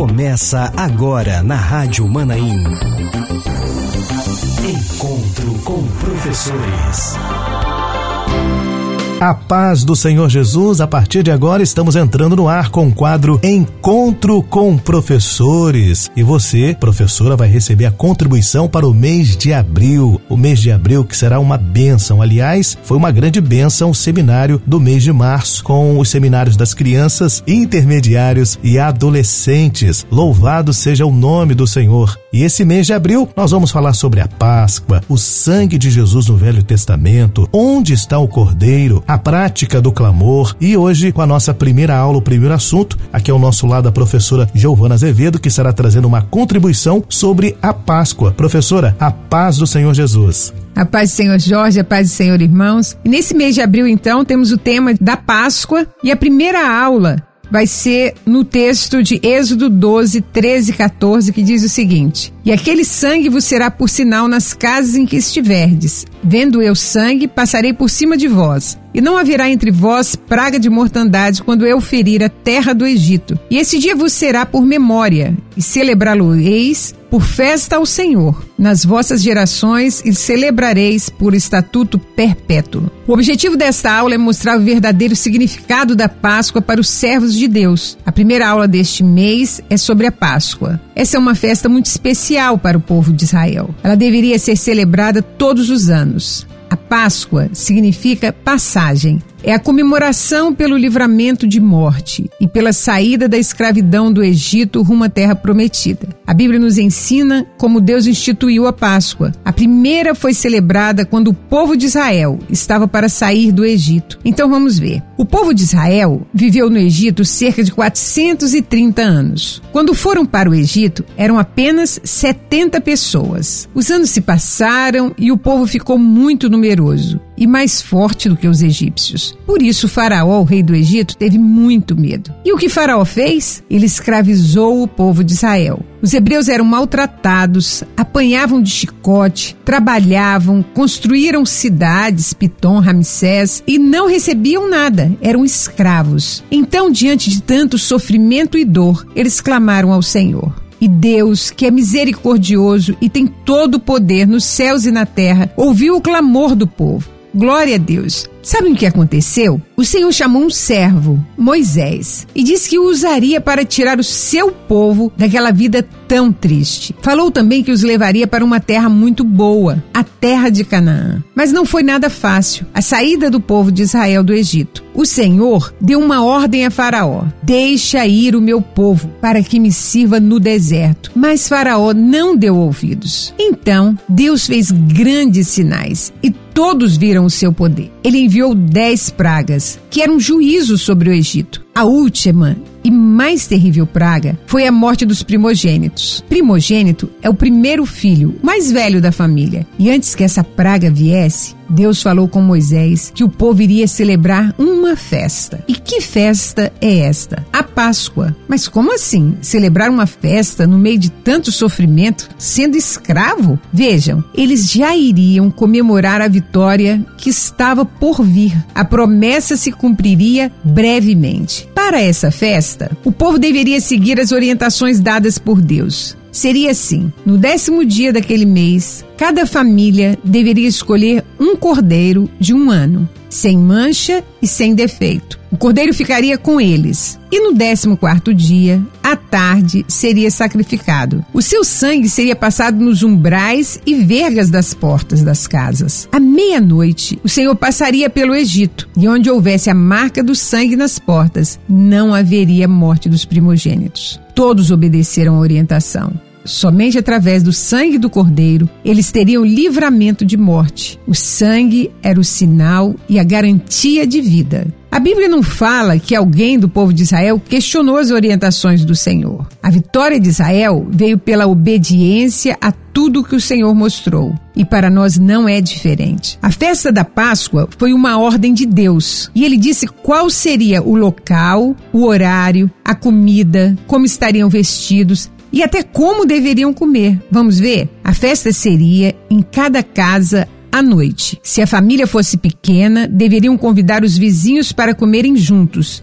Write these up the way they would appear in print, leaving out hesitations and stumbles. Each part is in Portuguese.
Começa agora na Rádio Manaim. Encontro com professores. A paz do Senhor Jesus, a partir de agora estamos entrando no ar com o quadro Encontro com Professores. E você, professora, vai receber a contribuição para o mês de abril. O mês de abril que será uma bênção. Aliás, foi uma grande bênção o seminário do mês de março, com os seminários das crianças, intermediários e adolescentes. Louvado seja o nome do Senhor. E esse mês de abril nós vamos falar sobre a Páscoa, o sangue de Jesus no Velho Testamento, onde está o Cordeiro, a prática do clamor. E hoje, com a nossa primeira aula, o primeiro assunto, aqui ao nosso lado a professora Giovana Azevedo, que estará trazendo uma contribuição sobre a Páscoa. Professora, a paz do Senhor Jesus. A paz do Senhor Jorge, a paz do Senhor, irmãos. E nesse mês de abril, então, temos o tema da Páscoa e a primeira aula vai ser no texto de Êxodo 12, 13 e 14, que diz o seguinte: E aquele sangue vos será por sinal nas casas em que estiverdes. Vendo eu sangue, passarei por cima de vós. E não haverá entre vós praga de mortandade quando eu ferir a terra do Egito. E esse dia vos será por memória, e celebrá-lo-eis por festa ao Senhor, nas vossas gerações, e celebrareis por estatuto perpétuo. O objetivo desta aula é mostrar o verdadeiro significado da Páscoa para os servos de Deus. A primeira aula deste mês é sobre a Páscoa. Essa é uma festa muito especial para o povo de Israel. Ela deveria ser celebrada todos os anos. A Páscoa significa passagem. É a comemoração pelo livramento de morte e pela saída da escravidão do Egito rumo à terra prometida. A Bíblia nos ensina como Deus instituiu a Páscoa. A primeira foi celebrada quando o povo de Israel estava para sair do Egito. Então vamos ver. O povo de Israel viveu no Egito cerca de 430 anos. Quando foram para o Egito, eram apenas 70 pessoas. Os anos se passaram e o povo ficou muito numeroso e mais forte do que os egípcios. Por isso, Faraó, o rei do Egito, teve muito medo. E o que Faraó fez? Ele escravizou o povo de Israel. Os hebreus eram maltratados, apanhavam de chicote, trabalhavam, construíram cidades, Pitom, Ramsés, e não recebiam nada, eram escravos. Então, diante de tanto sofrimento e dor, eles clamaram ao Senhor. E Deus, que é misericordioso e tem todo o poder nos céus e na terra, ouviu o clamor do povo. Glória a Deus. Sabe o que aconteceu? O Senhor chamou um servo, Moisés, e disse que o usaria para tirar o seu povo daquela vida tão triste. Falou também que os levaria para uma terra muito boa, a terra de Canaã. Mas não foi nada fácil, a saída do povo de Israel do Egito. O Senhor deu uma ordem a Faraó: deixa ir o meu povo para que me sirva no deserto. Mas Faraó não deu ouvidos. Então, Deus fez grandes sinais e todos viram o seu poder. Ele enviou 10 pragas, que eram juízo sobre o Egito. A última e mais terrível praga foi a morte dos primogênitos. Primogênito é o primeiro filho, o mais velho da família. E antes que essa praga viesse, Deus falou com Moisés que o povo iria celebrar uma festa. E que festa é esta? A Páscoa. Mas como assim? Celebrar uma festa no meio de tanto sofrimento, sendo escravo? Vejam, eles já iriam comemorar a vitória que estava por vir. A promessa se cumpriria brevemente. Para essa festa, o povo deveria seguir as orientações dadas por Deus. Seria assim: no 10º dia daquele mês, cada família deveria escolher um cordeiro de 1 ano, sem mancha e sem defeito. O cordeiro ficaria com eles. E no 14º dia, à tarde, seria sacrificado. O seu sangue seria passado nos umbrais e vergas das portas das casas. À meia-noite, o Senhor passaria pelo Egito, e onde houvesse a marca do sangue nas portas, não haveria morte dos primogênitos. Todos obedeceram a orientação. Somente através do sangue do cordeiro, eles teriam livramento de morte. O sangue era o sinal e a garantia de vida. A Bíblia não fala que alguém do povo de Israel questionou as orientações do Senhor. A vitória de Israel veio pela obediência a tudo que o Senhor mostrou. E para nós não é diferente. A festa da Páscoa foi uma ordem de Deus. E ele disse qual seria o local, o horário, a comida, como estariam vestidos e até como deveriam comer. Vamos ver? A festa seria em cada casa à noite. Se a família fosse pequena, deveriam convidar os vizinhos para comerem juntos. E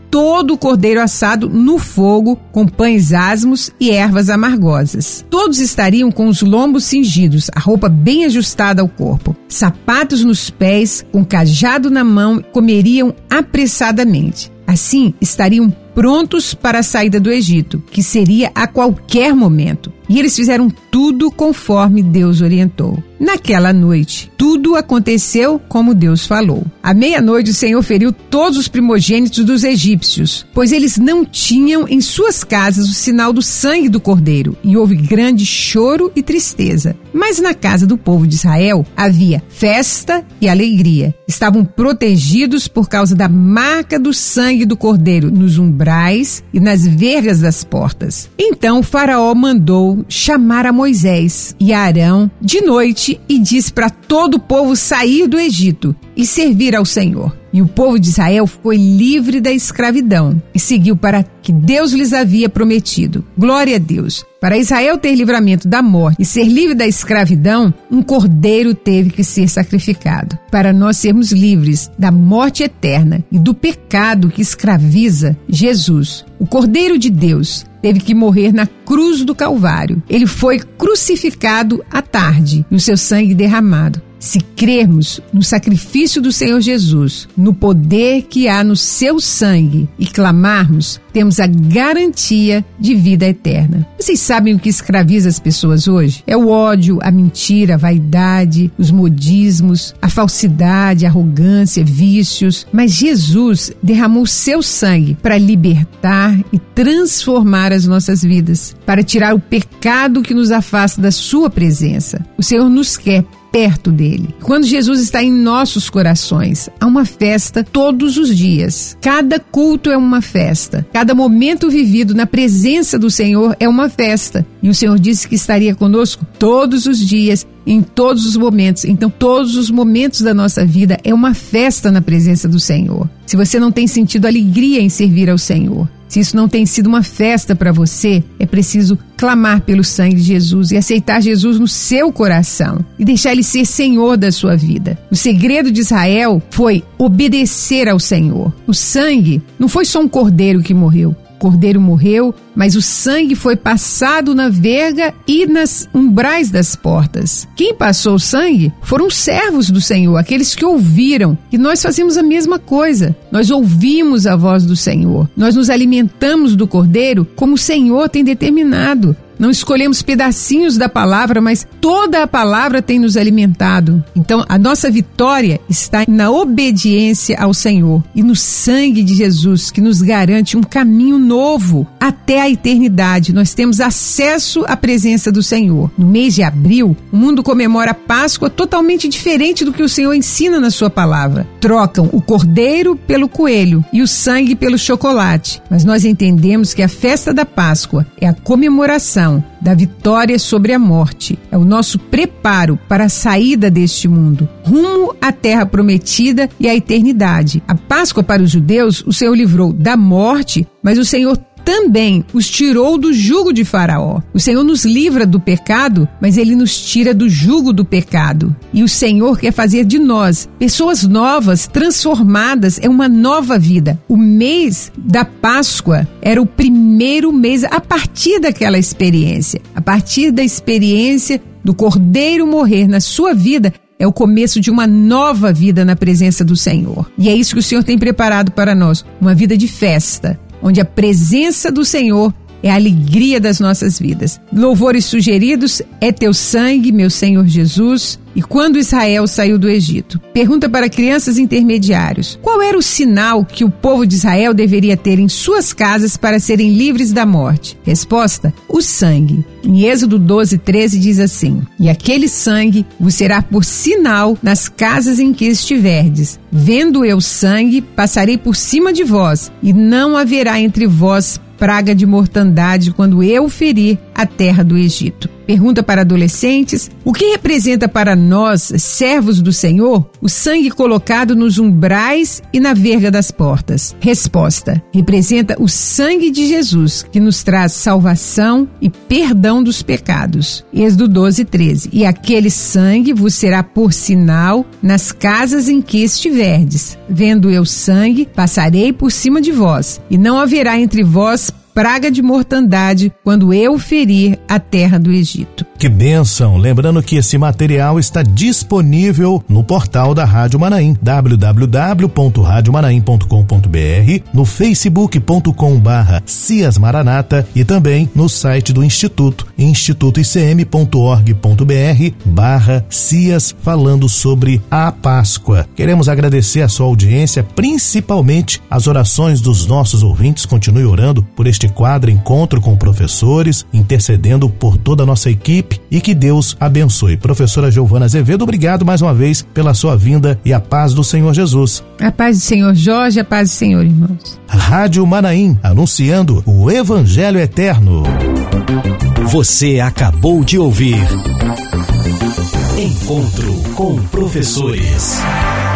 todo o cordeiro assado no fogo, com pães asmos e ervas amargosas. Todos estariam com os lombos cingidos, a roupa bem ajustada ao corpo, sapatos nos pés, com cajado na mão, comeriam apressadamente. Assim, estariam prontos para a saída do Egito, que seria a qualquer momento. E eles fizeram tudo conforme Deus orientou. Naquela noite, tudo aconteceu como Deus falou. À meia-noite, o Senhor feriu todos os primogênitos dos egípcios, pois eles não tinham em suas casas o sinal do sangue do cordeiro, e houve grande choro e tristeza. Mas na casa do povo de Israel havia festa e alegria. Estavam protegidos por causa da marca do sangue do cordeiro nos umbrais e nas vergas das portas. Então o faraó mandou chamar a Moisés e a Arão de noite e disse para todo o povo sair do Egito e servir ao Senhor. E o povo de Israel foi livre da escravidão e seguiu para que Deus lhes havia prometido. Glória a Deus! Para Israel ter livramento da morte e ser livre da escravidão, um cordeiro teve que ser sacrificado. Para nós sermos livres da morte eterna e do pecado que escraviza, Jesus, o Cordeiro de Deus, teve que morrer na cruz do Calvário. Ele foi crucificado à tarde e o seu sangue derramado. Se crermos no sacrifício do Senhor Jesus, no poder que há no seu sangue e clamarmos, temos a garantia de vida eterna. Vocês sabem o que escraviza as pessoas hoje? É o ódio, a mentira, a vaidade, os modismos, a falsidade, a arrogância, vícios. Mas Jesus derramou seu sangue para libertar e transformar as nossas vidas, para tirar o pecado que nos afasta da sua presença. O Senhor nos quer perto dele. Quando Jesus está em nossos corações, há uma festa todos os dias. Cada culto é uma festa. Cada momento vivido na presença do Senhor é uma festa. E o Senhor disse que estaria conosco todos os dias, em todos os momentos. Então, todos os momentos da nossa vida é uma festa na presença do Senhor. Se você não tem sentido alegria em servir ao Senhor, se isso não tem sido uma festa para você, é preciso clamar pelo sangue de Jesus e aceitar Jesus no seu coração e deixar Ele ser Senhor da sua vida. O segredo de Israel foi obedecer ao Senhor. O sangue não foi só um cordeiro que morreu. O cordeiro morreu, mas o sangue foi passado na verga e nas umbrais das portas. Quem passou o sangue foram os servos do Senhor, aqueles que ouviram. E nós fazemos a mesma coisa. Nós ouvimos a voz do Senhor. Nós nos alimentamos do cordeiro como o Senhor tem determinado. Não escolhemos pedacinhos da palavra, mas toda a palavra tem nos alimentado. Então, a nossa vitória está na obediência ao Senhor e no sangue de Jesus, que nos garante um caminho novo até a eternidade. Nós temos acesso à presença do Senhor. No mês de abril, o mundo comemora a Páscoa totalmente diferente do que o Senhor ensina na sua palavra. Trocam o cordeiro pelo coelho e o sangue pelo chocolate. Mas nós entendemos que a festa da Páscoa é a comemoração da vitória sobre a morte. É o nosso preparo para a saída deste mundo, rumo à terra prometida e à eternidade. A Páscoa para os judeus, o Senhor livrou da morte, mas o Senhor também os tirou do jugo de Faraó. O Senhor nos livra do pecado, mas Ele nos tira do jugo do pecado. E o Senhor quer fazer de nós pessoas novas, transformadas, é uma nova vida. O mês da Páscoa era o primeiro mês a partir daquela experiência. A partir da experiência do Cordeiro morrer na sua vida, é o começo de uma nova vida na presença do Senhor. E é isso que o Senhor tem preparado para nós, uma vida de festa, onde a presença do Senhor é a alegria das nossas vidas. Louvores sugeridos: é teu sangue, meu Senhor Jesus. E quando Israel saiu do Egito? Pergunta para crianças intermediários: qual era o sinal que o povo de Israel deveria ter em suas casas para serem livres da morte? Resposta: o sangue. Em Êxodo 12:13 diz assim: e aquele sangue vos será por sinal nas casas em que estiverdes. Vendo eu sangue, passarei por cima de vós, e não haverá entre vós praga de mortandade quando eu ferir a terra do Egito. Pergunta para adolescentes: o que representa para nós, servos do Senhor, o sangue colocado nos umbrais e na verga das portas? Resposta: representa o sangue de Jesus, que nos traz salvação e perdão dos pecados. Êxodo 12:13. E aquele sangue vos será por sinal nas casas em que estiverdes. Vendo eu sangue, passarei por cima de vós, e não haverá entre vós praga de mortandade quando eu ferir a terra do Egito. Que bênção! Lembrando que esse material está disponível no portal da Rádio Manaim, www.radiomanaim.com.br, no facebook.com/Cias Maranata e também no site do Instituto, institutoicm.org.br/Cias, falando sobre a Páscoa. Queremos agradecer a sua audiência, principalmente as orações dos nossos ouvintes. Continue orando por este quadro Encontro com Professores, intercedendo por toda a nossa equipe, e que Deus abençoe. Professora Giovana Azevedo, obrigado mais uma vez pela sua vinda e a paz do Senhor Jesus. A paz do Senhor Jorge, a paz do Senhor, irmãos. Rádio Manaim, anunciando o Evangelho Eterno. Você acabou de ouvir Encontro com Professores.